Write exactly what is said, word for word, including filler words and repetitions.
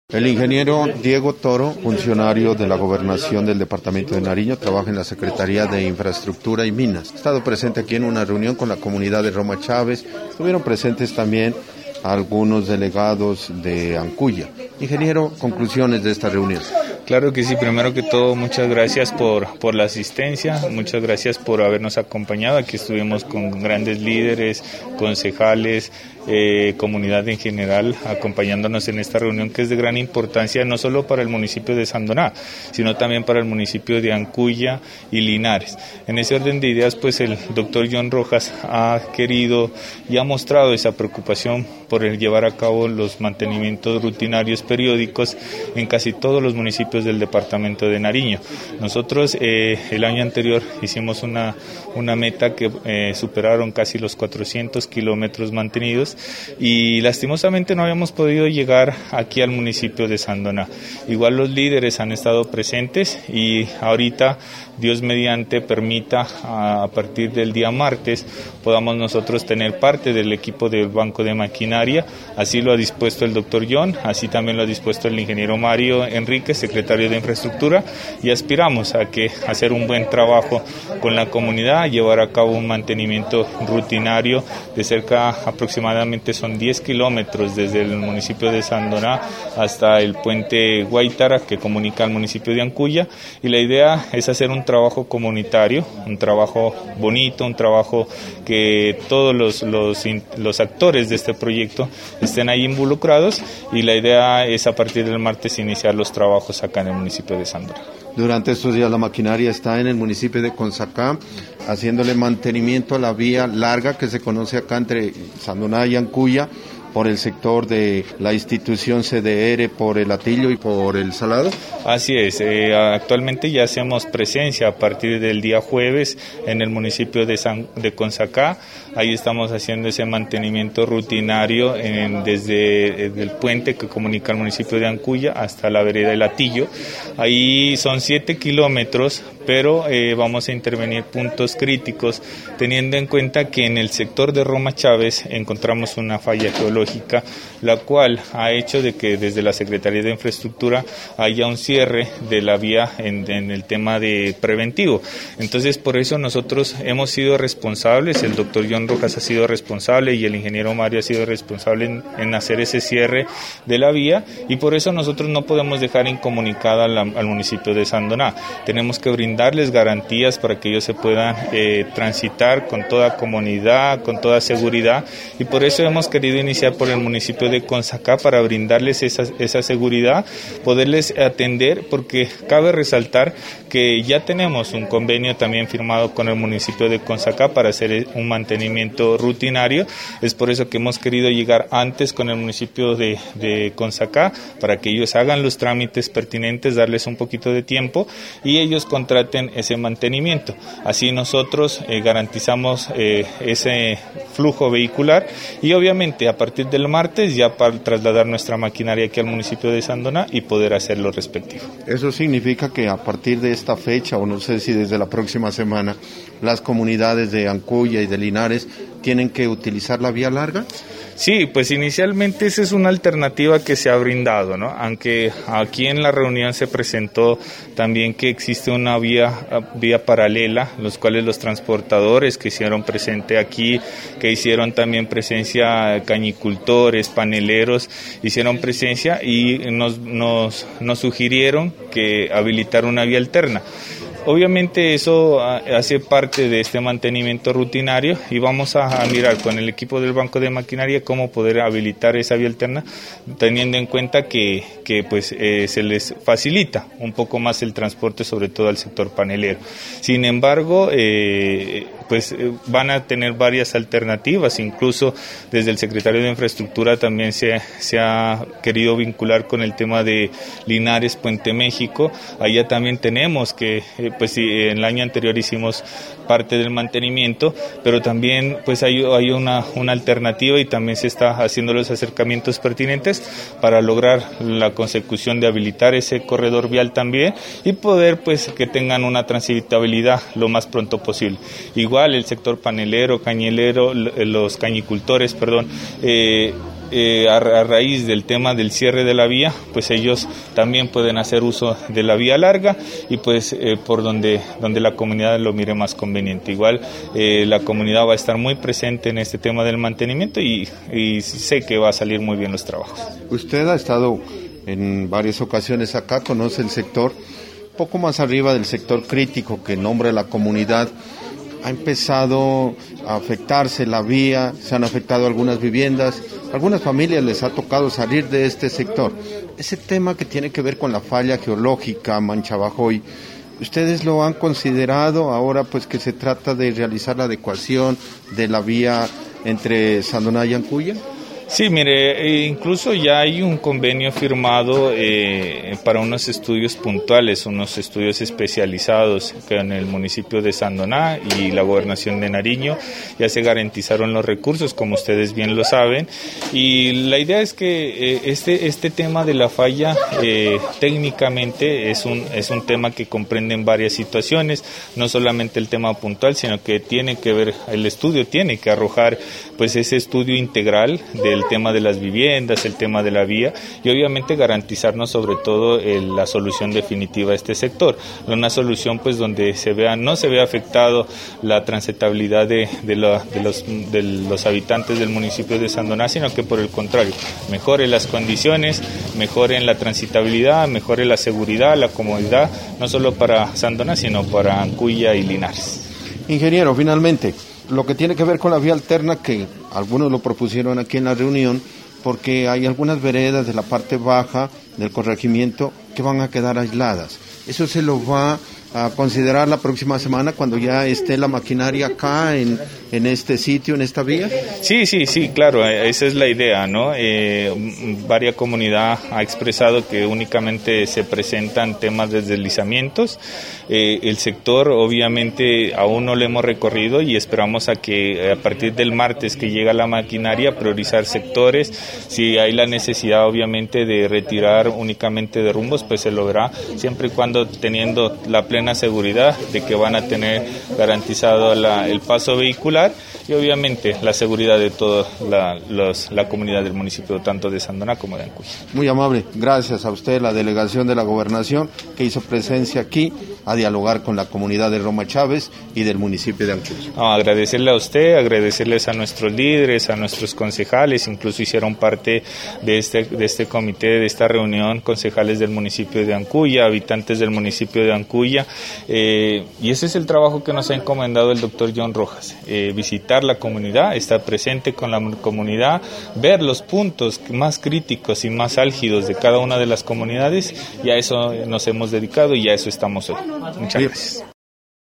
El ingeniero Diego Toro, funcionario de la Gobernación del Departamento de Nariño, trabaja en la Secretaría de Infraestructura y Minas. Ha estado presente aquí en una reunión con la comunidad de Roma Chávez. Estuvieron presentes también algunos delegados de Ancuya. Ingeniero, conclusiones de esta reunión. Claro que sí, primero que todo, muchas gracias por, por la asistencia, muchas gracias por habernos acompañado. Aquí estuvimos con grandes líderes, concejales, eh, comunidad en general, acompañándonos en esta reunión que es de gran importancia, no solo para el municipio de Sandoná, sino también para el municipio de Ancuya y Linares. En ese orden de ideas, pues el doctor John Rojas ha querido y ha mostrado esa preocupación por el llevar a cabo los mantenimientos rutinarios periódicos en casi todos los municipios del departamento de Nariño. Nosotros eh, el año anterior hicimos una, una meta que eh, superaron casi los cuatrocientos kilómetros mantenidos y lastimosamente no habíamos podido llegar aquí al municipio de Sandoná. Igual los líderes han estado presentes y ahorita, Dios mediante, permita a, a partir del día martes podamos nosotros tener parte del equipo del Banco de Maquinaria. Así lo ha dispuesto el doctor John, así también lo ha dispuesto el ingeniero Mario Enrique, secretario de Infraestructura, y aspiramos a que hacer un buen trabajo con la comunidad, llevar a cabo un mantenimiento rutinario de cerca, aproximadamente son diez kilómetros desde el municipio de Sandoná hasta el puente Guaitara que comunica al municipio de Ancuya, y la idea es hacer un trabajo comunitario, un trabajo bonito, un trabajo que todos los, los, los actores de este proyecto estén ahí involucrados, y la idea es a partir del martes iniciar los trabajos acá en el municipio de Sandoná. Durante estos días la maquinaria está en el municipio de Consacá haciéndole mantenimiento a la vía larga que se conoce acá entre Sandoná y Ancuya por el sector de la institución C D R, por el Atillo y por el Salado. Así es, eh, actualmente ya hacemos presencia a partir del día jueves en el municipio de, San, de Consacá. Ahí estamos haciendo ese mantenimiento rutinario en, desde eh, el puente que comunica el municipio de Ancuya hasta la vereda del Atillo. Ahí son siete kilómetros, pero eh, vamos a intervenir puntos críticos, teniendo en cuenta que en el sector de Roma Chávez encontramos una falla geológica, la cual ha hecho de que desde la Secretaría de Infraestructura haya un cierre de la vía en, en el tema de preventivo. Entonces, por eso nosotros hemos sido responsables, el doctor John Rojas ha sido responsable y el ingeniero Mario ha sido responsable en, en hacer ese cierre de la vía, y por eso nosotros no podemos dejar incomunicada la, al municipio de Sandoná. Tenemos que brindarles garantías para que ellos se puedan eh, transitar con toda comunidad, con toda seguridad, y por eso hemos querido iniciar por el municipio de Consacá para brindarles esa, esa seguridad, poderles atender, porque cabe resaltar que ya tenemos un convenio también firmado con el municipio de Consacá para hacer un mantenimiento rutinario. Es por eso que hemos querido llegar antes con el municipio de, de Consacá para que ellos hagan los trámites pertinentes, darles un poquito de tiempo y ellos contraten ese mantenimiento. Así nosotros eh, garantizamos eh, ese flujo vehicular, y obviamente a partir del martes ya para trasladar nuestra maquinaria aquí al municipio de Sandoná y poder hacer lo respectivo. Eso significa que a partir de esta fecha, o no sé si desde la próxima semana, las comunidades de Ancuya y de Linares tienen que utilizar la vía larga. Sí, pues inicialmente esa es una alternativa que se ha brindado, ¿no? Aunque aquí en la reunión se presentó también que existe una vía, vía paralela, los cuales los transportadores que hicieron presente aquí, que hicieron también presencia cañicultores, paneleros, hicieron presencia y nos, nos, nos sugirieron que habilitar una vía alterna. Obviamente eso hace parte de este mantenimiento rutinario y vamos a, a mirar con el equipo del Banco de Maquinaria cómo poder habilitar esa vía alterna, teniendo en cuenta que, que pues eh, se les facilita un poco más el transporte, sobre todo al sector panelero. Sin embargo, eh, pues eh, van a tener varias alternativas, incluso desde el secretario de Infraestructura también se, se ha querido vincular con el tema de Linares, Puente México. Allá también tenemos que eh, pues sí, en el año anterior hicimos parte del mantenimiento, pero también pues hay, hay una, una alternativa y también se está haciendo los acercamientos pertinentes para lograr la consecución de habilitar ese corredor vial también y poder pues que tengan una transitabilidad lo más pronto posible. Igual el sector panelero, cañelero, los cañicultores, perdón, eh, eh, a, a raíz del tema del cierre de la vía, pues ellos también pueden hacer uso de la vía larga y pues eh, por donde, donde la comunidad lo mire más conveniente. Igual eh, la comunidad va a estar muy presente en este tema del mantenimiento y, y sé que va a salir muy bien los trabajos. Usted ha estado en varias ocasiones acá, conoce el sector, poco más arriba del sector crítico que nombra la comunidad. Ha empezado a afectarse la vía, se han afectado algunas viviendas, algunas familias les ha tocado salir de este sector. Ese tema que tiene que ver con la falla geológica Manchabajoy, ¿ustedes lo han considerado ahora pues que se trata de realizar la adecuación de la vía entre Sandoná y Ancuya? Sí, mire, incluso ya hay un convenio firmado eh, para unos estudios puntuales, unos estudios especializados en el municipio de Sandoná y la gobernación de Nariño. Ya se garantizaron los recursos, como ustedes bien lo saben, y la idea es que eh, este este tema de la falla eh, técnicamente es un es un tema que comprende en varias situaciones, no solamente el tema puntual, sino que tiene que ver, el estudio tiene que arrojar pues ese estudio integral de el tema de las viviendas, el tema de la vía y obviamente garantizarnos sobre todo el, la solución definitiva a este sector, una solución pues donde se vea no se vea afectado la transitabilidad de, de, la, de, los, de los habitantes del municipio de Sandoná, sino que por el contrario, mejore las condiciones, mejore la transitabilidad, mejore la seguridad, la comodidad, no solo para Sandoná, sino para Ancuya y Linares. Ingeniero, finalmente, lo que tiene que ver con la vía alterna, que algunos lo propusieron aquí en la reunión, porque hay algunas veredas de la parte baja del corregimiento que van a quedar aisladas. Eso se lo va a considerar la próxima semana cuando ya esté la maquinaria acá en, en este sitio, en esta vía. Sí, sí, sí, claro, esa es la idea, ¿no? Eh, varias comunidad ha expresado que únicamente se presentan temas de deslizamientos. Eh, el sector obviamente aún no lo hemos recorrido y esperamos a que a partir del martes que llega la maquinaria priorizar sectores. Si hay la necesidad obviamente de retirar únicamente derrumbos, pues se lo verá, siempre y cuando teniendo la plena seguridad de que van a tener garantizado la, el paso vehicular y obviamente la seguridad de toda la, los, la comunidad del municipio, tanto de Sandoná como de Ancuya. Muy amable, gracias a usted, la delegación de la gobernación que hizo presencia aquí a dialogar con la comunidad de Roma Chávez y del municipio de Ancuya. No, agradecerle a usted, agradecerles a nuestros líderes, a nuestros concejales, incluso hicieron parte de este, de este comité, de esta reunión, concejales del municipio de Ancuya, habitantes del municipio de Ancuya, eh, y ese es el trabajo que nos ha encomendado el doctor John Rojas, eh, visitar la comunidad, estar presente con la comunidad, ver los puntos más críticos y más álgidos de cada una de las comunidades, y a eso nos hemos dedicado y a eso estamos hoy. Muchas gracias.